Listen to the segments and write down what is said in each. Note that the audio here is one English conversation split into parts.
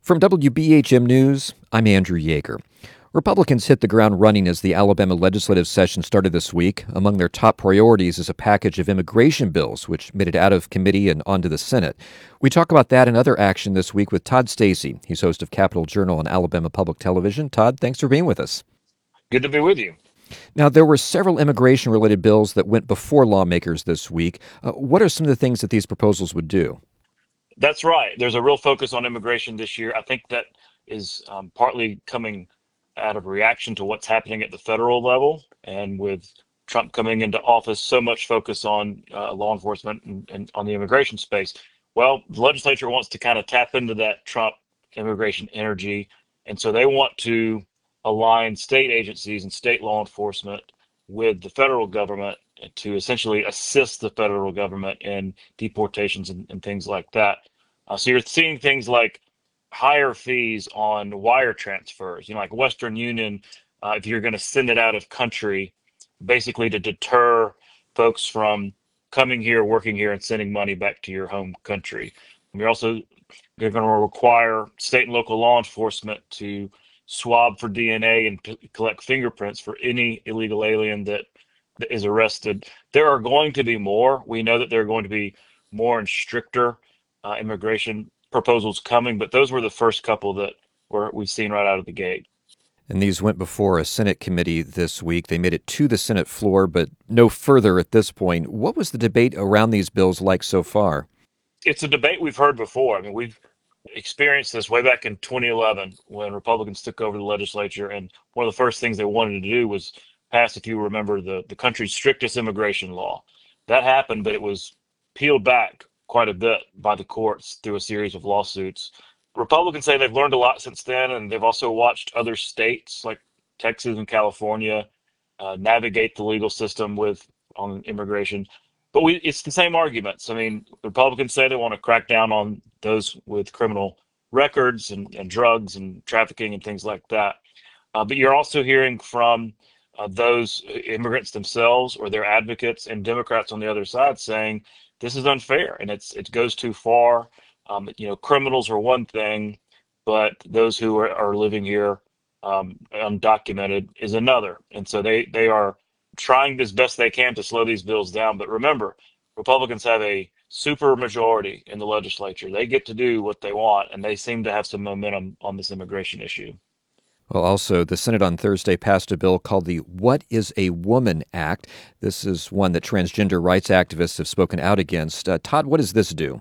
From WBHM News, I'm Andrew Yeager. Republicans hit the ground running as the Alabama legislative session started this week. Among their top priorities is a package of immigration bills, which made it out of committee and onto the Senate. We talk about that and other action this week with Todd Stacy. He's host of Capitol Journal on Alabama Public Television. Todd, thanks for being with us. Good to be with you. Now, there were several immigration-related bills that went before lawmakers this week. What are some of the things that these proposals would do? That's right. There's a real focus on immigration this year. I think that is partly coming out of reaction to what's happening at the federal level. And with Trump coming into office, so much focus on law enforcement and on the immigration space. Well, the legislature wants to kind of tap into that Trump immigration energy. And so they want to align state agencies and state law enforcement with the federal government to essentially assist the federal government in deportations and things like that. So you're seeing things like higher fees on wire transfers, like Western Union, if you're going to send it out of country, basically to deter folks from coming here, working here, and sending money back to your home country. And they're going to require state and local law enforcement to swab for DNA and collect fingerprints for any illegal alien that is arrested. There are going to be more. We know that there are going to be more and stricter immigration proposals coming, but those were the first couple that we've seen right out of the gate. And these went before a Senate committee this week. They made it to the Senate floor, but no further at this point. What was the debate around these bills like so far? It's a debate we've heard before. I mean, we've experienced this way back in 2011 when Republicans took over the legislature, and one of the first things they wanted to do was pass, if you remember, the country's strictest immigration law. That happened, but it was peeled back quite a bit by the courts through a series of lawsuits. Republicans say they've learned a lot since then, and they've also watched other states like Texas and California navigate the legal system with on immigration. But it's the same arguments. I mean, the Republicans say they want to crack down on those with criminal records and drugs and trafficking and things like that. But you're also hearing from those immigrants themselves or their advocates and Democrats on the other side saying this is unfair and it goes too far. Criminals are one thing, but those who are living here undocumented is another. And so they are trying as best they can to slow these bills down. But remember, Republicans have a super majority in the legislature. They get to do what they want, and they seem to have some momentum on this immigration issue. Well, also, the Senate on Thursday passed a bill called the What is a Woman Act. This is one that transgender rights activists have spoken out against. Todd, what does this do?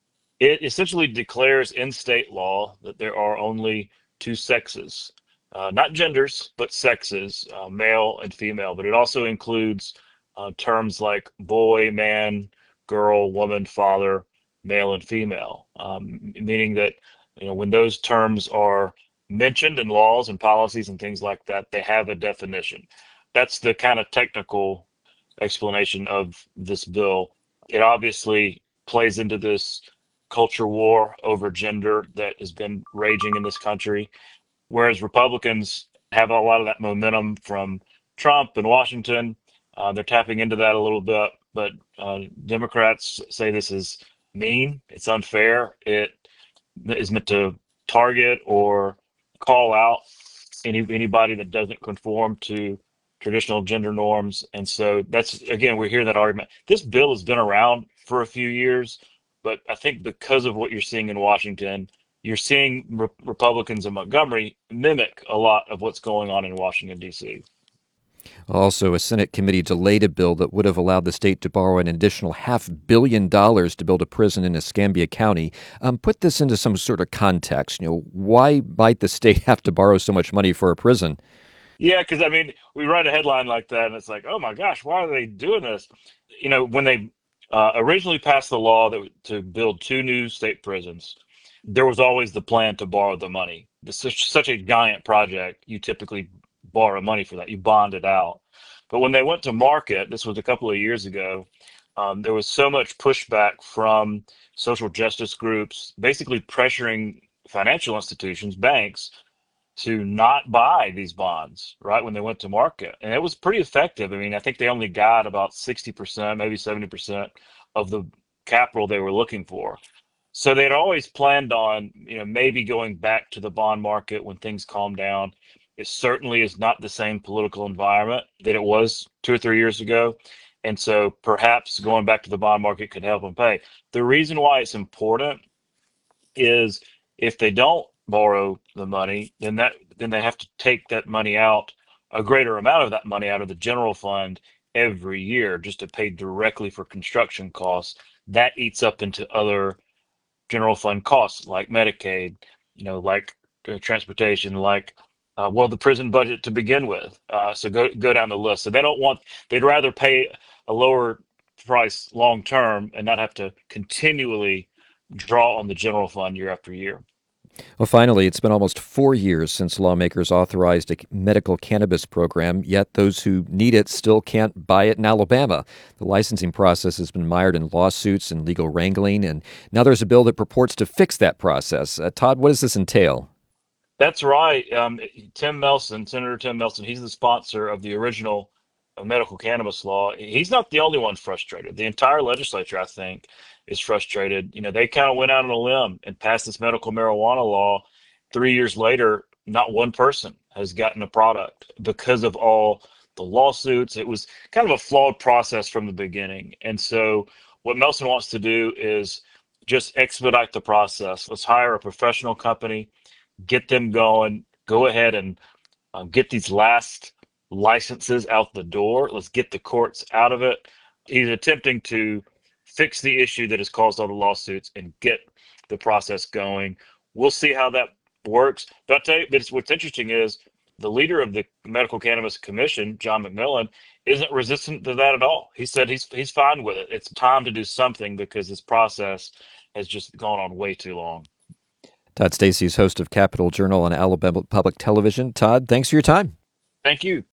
It essentially declares in state law that there are only two sexes, not genders, but sexes, male and female. But it also includes terms like boy, man, girl, woman, father, male, and female, meaning that when those terms are mentioned in laws and policies and things like that, they have a definition. That's the kind of technical explanation of this bill. It obviously plays into this culture war over gender that has been raging in this country, whereas Republicans have a lot of that momentum from Trump and Washington. They're tapping into that a little bit, but Democrats say this is mean, it's unfair, it is meant to target or call out anybody that doesn't conform to traditional gender norms. And so that's again, we're hearing that argument. This bill has been around for a few years, but I think because of what you're seeing in Washington, you're seeing Republicans in Montgomery mimic a lot of what's going on in Washington, D.C. Also, a Senate committee delayed a bill that would have allowed the state to borrow an additional $500 million to build a prison in Escambia County. Put this into some sort of context. Why might the state have to borrow so much money for a prison? Yeah, because I mean, we write a headline like that, and it's like, oh my gosh, why are they doing this? When they originally passed the law to build two new state prisons, there was always the plan to borrow the money. This is such a giant project. You typically borrow money for that. You bond it out. But when they went to market, this was a couple of years ago, there was so much pushback from social justice groups, basically pressuring financial institutions, banks, to not buy these bonds right when they went to market. And it was pretty effective. I mean, I think they only got about 60%, maybe 70% of the capital they were looking for. So they'd always planned on, maybe going back to the bond market when things calm down. It certainly is not the same political environment that it was 2 or 3 years ago. And so perhaps going back to the bond market could help them pay. The reason why it's important is if they don't borrow the money, then they have to take that money out, a greater amount of that money out of the general fund every year just to pay directly for construction costs. That eats up into other general fund costs like Medicaid, like transportation, like the prison budget to begin with. So go down the list. So they'd rather pay a lower price long term and not have to continually draw on the general fund year after year. Well, finally, it's been almost 4 years since lawmakers authorized a medical cannabis program, yet those who need it still can't buy it in Alabama. The licensing process has been mired in lawsuits and legal wrangling, and now there's a bill that purports to fix that process. Todd, what does this entail? That's right. Tim Melson, Senator Tim Melson, he's the sponsor of the original medical cannabis law. He's not the only one frustrated. The entire legislature, I think, is frustrated. They kind of went out on a limb and passed this medical marijuana law. 3 years later, not one person has gotten a product because of all the lawsuits. It was kind of a flawed process from the beginning. And so, what Melson wants to do is just expedite the process. Let's hire a professional company, get them going, go ahead and get these last licenses out the door. Let's get the courts out of it. He's attempting to fix the issue that has caused all the lawsuits and get the process going. We'll see how that works. But I'll tell you, what's interesting is the leader of the Medical Cannabis Commission, John McMillan, isn't resistant to that at all. He said he's fine with it. It's time to do something because this process has just gone on way too long. Todd Stacy is host of Capitol Journal on Alabama Public Television. Todd, thanks for your time. Thank you.